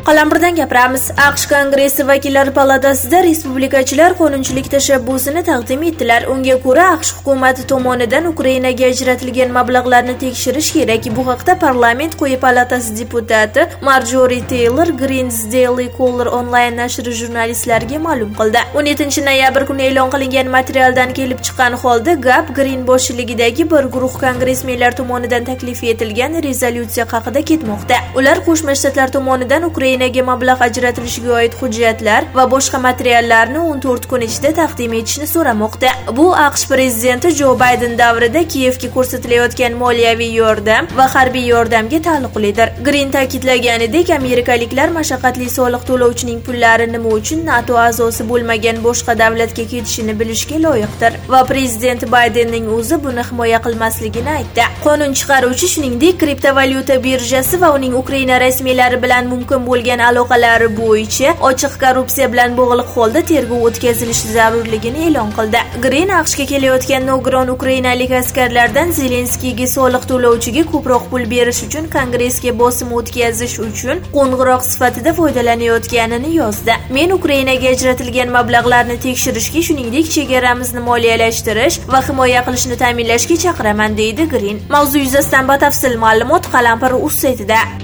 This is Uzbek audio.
Qalampirdan gapiramiz. AQSh Kongressi vakillar palatasida respublikachilar qonunchilik tashabbusini taqdim etdilar. Unga ko'ra, AQSh hukumati tomonidan Ukrainaga ajratilgan mablag'larni tekshirish kerak. Bu haqda parlament quyi palatasi deputati Marjorie Taylor Green's Daily Caller onlayn nashri jurnalistlarga ma'lum qildi. 17 noyabr kuni e'lon qilingan materialdan kelib chiqqan holda gap Green boshchiligidagi bir guruh kongressmenlar tomonidan taklif etilgan rezolyutsiya haqida ketmoqda. Ular Qo'shma Shtatlar tomonidan Ukrainaga mablag' ajratilishiga oid hujjatlar va boshqa materiallarni 14 kun ichida taqdim etishni so'ramoqda. Bu AQSh prezidenti Joe Biden davrida Kiyevga ko'rsatilayotgan moliyaviy yordam va harbiy yordamga taalluqlidir. Green ta'kidlaganidek, amerikaliklar mashaqqatli soliq to'lovchining pullari nima uchun NATO a'zosi bo'lmagan boshqa davlatga ketishini bilishga loyiqdir va prezident Bidenning o'zi buni himoya qilmasligini aytdi. Qonun chiqaruvchi shuningdek kriptovalyuta birjasi va uning Ukraina rasmiylari bilan mumkin bo'lgan aloqalari bo'yicha ochiq korrupsiya bilan bog'liq holda tergov o'tkazilishi zarurligini e'lon qildi. Green AQShga kelayotgan nogiron ukrainalik askarlardan Zelenskiyga soliq to'lovchiga ko'proq pul berish uchun Kongressga bosim o'tkazish uchun qo'ng'iroq sifatida foydalanayotganini yozdi. Men Ukrainaga ajratilgan mablag'larni tekshirishga, shuningdek chegaramizni moliyalashtirish va himoya qilishni ta'minlashga chaqiraman, deydi Green. Mavzu yuzasidan batafsil ma'lumot Qalampir.uz saytida.